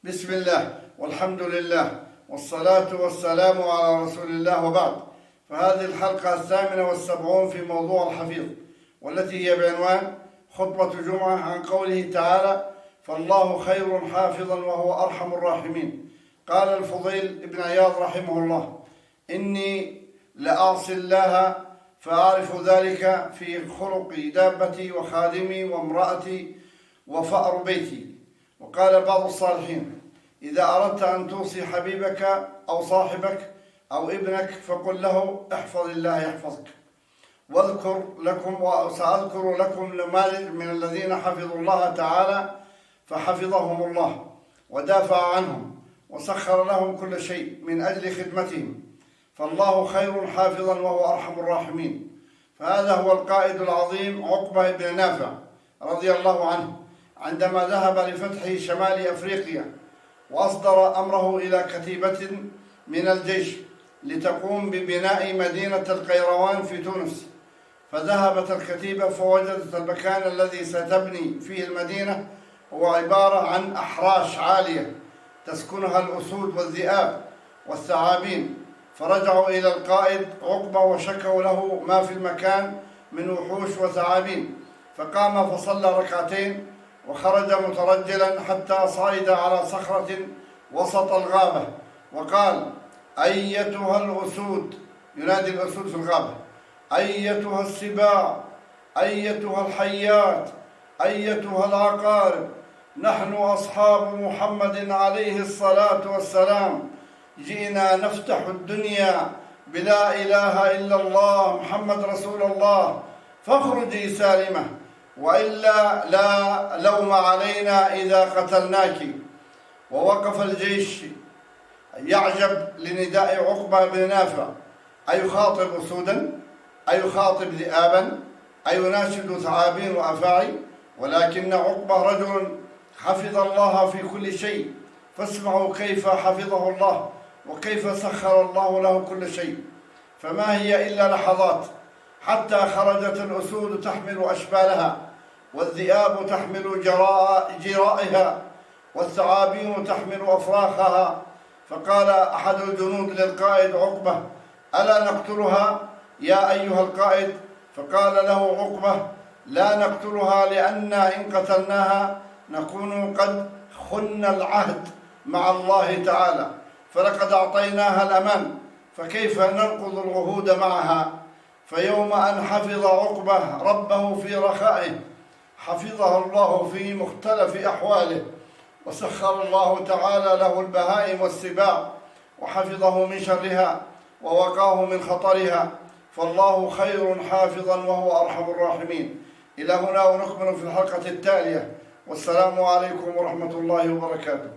بسم الله والحمد لله والصلاة والسلام على رسول الله، وبعد. فهذه الحلقة 78 في موضوع الحفيظ، والتي هي بعنوان خطبة جمعة عن قوله تعالى: فالله خير حافظا وهو أرحم الراحمين. قال الفضيل بن عياض رحمه الله: إني لأعصي الله فأعرف ذلك في خلق دابتي وخادمي وامرأتي وفأر بيتي. وقال بعض الصالحين: إذا أردت أن توصي حبيبك أو صاحبك أو ابنك فقل له: احفظ الله يحفظك. وسأذكر لكم نماذج من الذين حفظوا الله تعالى فحفظهم الله ودافع عنهم وسخر لهم كل شيء من أجل خدمتهم. فالله خير حافظا وهو أرحم الراحمين. فهذا هو القائد العظيم عقبة بن نافع رضي الله عنه، عندما ذهب لفتح شمال أفريقيا وأصدر أمره إلى كتيبة من الجيش لتقوم ببناء مدينة القيروان في تونس. فذهبت الكتيبة فوجدت المكان الذي ستبني فيه المدينة هو عبارة عن أحراش عالية تسكنها الأسود والذئاب والثعابين. فرجعوا إلى القائد عقبة وشكوا له ما في المكان من وحوش وثعابين، فقام فصلى ركعتين وخرج مترجلا حتى صعد على صخرة وسط الغابة وقال: أيتها الأسود، ينادي الأسود في الغابة، أيتها السباع، أيتها الحيات، أيتها العقارب، نحن أصحاب محمد عليه الصلاة والسلام، جئنا نفتح الدنيا بلا إله إلا الله محمد رسول الله، فاخرجي سالمة، وإلا لا لوم علينا إذا قتلناك. ووقف الجيش يعجب لنداء عقبة بن نافع: أيخاطب أسودا؟ أيخاطب ذئابا؟ أيناشد ثعابين وأفاعي؟ ولكن عقبة رجل حفظ الله في كل شيء، فاسمعوا كيف حفظه الله وكيف سخر الله له كل شيء. فما هي إلا لحظات حتى خرجت الأسود تحمل أشبالها، والذئاب تحمل جرائها، والثعابين تحمل أفراخها. فقال أحد الجنود للقائد عقبة: ألا نقتلها يا أيها القائد؟ فقال له عقبة: لا نقتلها، لأن إن قتلناها نكون قد خنا العهد مع الله تعالى، فلقد أعطيناها الأمان، فكيف ننقض العهود معها؟ فيوم أن حفظ عقبة ربه في رخائه حفظه الله في مختلف أحواله، وسخر الله تعالى له البهائم والسباع وحفظه من شرها ووقاه من خطرها. فالله خير حافظا وهو أرحم الراحمين. إلى هنا ونكمل في الحلقة التالية، والسلام عليكم ورحمة الله وبركاته.